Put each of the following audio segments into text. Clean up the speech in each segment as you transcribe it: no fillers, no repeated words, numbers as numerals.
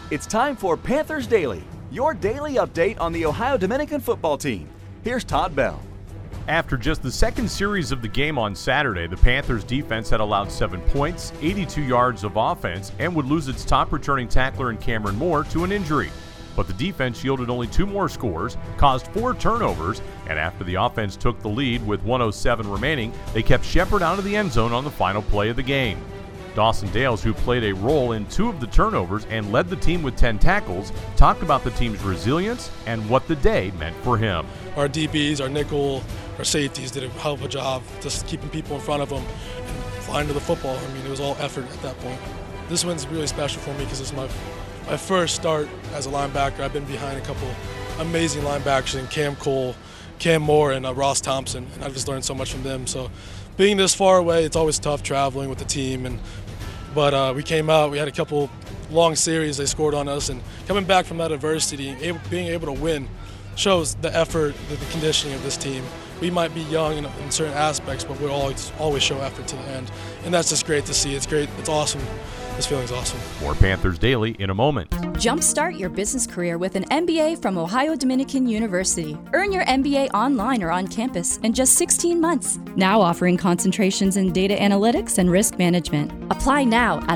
It's time for Panthers Daily, your daily update on the Ohio Dominican football team. Here's Todd Bell. After just the second series of the game on Saturday, the Panthers defense had allowed 7 points, 82 yards of offense, and would lose its top returning tackler in Cameron Moore to an injury. But the defense yielded only 2 more scores, caused 4 turnovers, and after the offense took the lead with 1:07 remaining, they kept Shepard out of the end zone on the final play of the game. Dawson Dales, who played a role in 2 of the turnovers and led the team with 10 tackles, talked about the team's resilience and what the day meant for him. Our DBs, our nickel, our safeties did a hell of a job just keeping people in front of them and flying to the football. I mean, it was all effort at that point. This one's really special for me because it's my first start as a linebacker. I've been behind a couple amazing linebackers in Cam Cole, Cam Moore, and Ross Thompson, and I've just learned so much from them. So being this far away, it's always tough traveling with the team. But we came out, we had a couple long series, they scored on us, and coming back from that adversity, being able to win shows the effort, the conditioning of this team. We might be young in certain aspects, but we'll always show effort to the end. And that's just great to see. It's great. It's awesome. This feeling's awesome. More Panthers Daily in a moment. Jumpstart your business career with an MBA from Ohio Dominican University. Earn your MBA online or on campus in just 16 months. Now offering concentrations in data analytics and risk management. Apply now at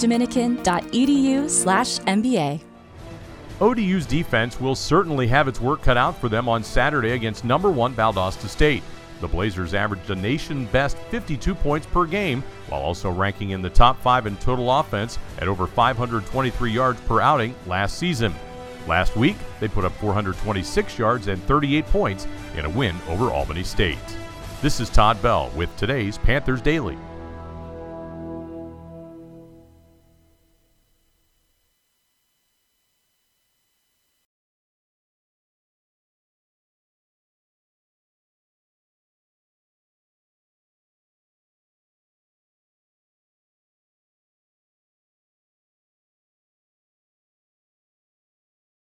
ohiodominican.edu/MBA. ODU's defense will certainly have its work cut out for them on Saturday against number 1 Valdosta State. The Blazers averaged a nation-best 52 points per game, while also ranking in the top 5 in total offense at over 523 yards per outing last season. Last week, they put up 426 yards and 38 points in a win over Albany State. This is Todd Bell with today's Panthers Daily.